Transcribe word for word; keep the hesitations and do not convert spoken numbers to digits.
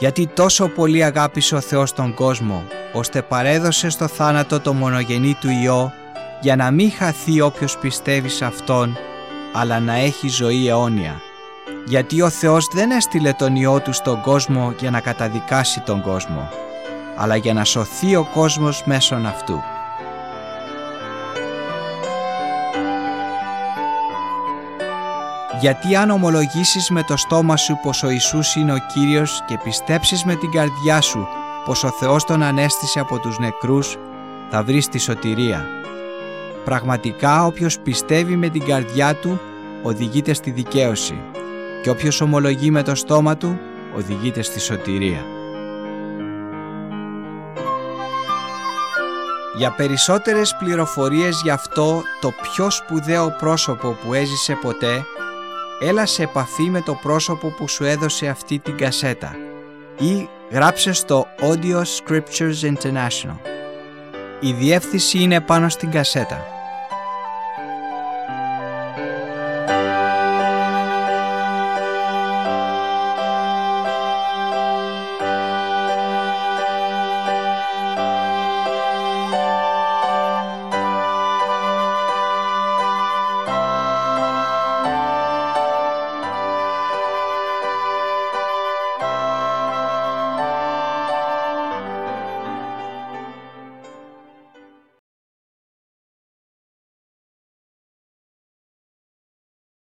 Γιατί τόσο πολύ αγάπησε ο Θεός τον κόσμο, ώστε παρέδωσε στο θάνατο το μονογενή του Υιό, για να μην χαθεί όποιος πιστεύει σε Αυτόν, αλλά να έχει ζωή αιώνια. Γιατί ο Θεός δεν έστειλε τον Υιό Του στον κόσμο για να καταδικάσει τον κόσμο, αλλά για να σωθεί ο κόσμος μέσον Αυτού. Γιατί αν ομολογήσεις με το στόμα σου πως ο Ιησούς είναι ο Κύριος και πιστέψεις με την καρδιά σου πως ο Θεός τον ανέστησε από τους νεκρούς, θα βρεις τη σωτηρία. Πραγματικά όποιος πιστεύει με την καρδιά του οδηγείται στη δικαίωση και όποιος ομολογεί με το στόμα του οδηγείται στη σωτηρία. Για περισσότερες πληροφορίες για αυτό το πιο σπουδαίο πρόσωπο που έζησε ποτέ, έλα σε επαφή με το πρόσωπο που σου έδωσε αυτή την κασέτα ή γράψε στο Audio Scriptures International. Η διεύθυνση είναι πάνω στην κασέτα.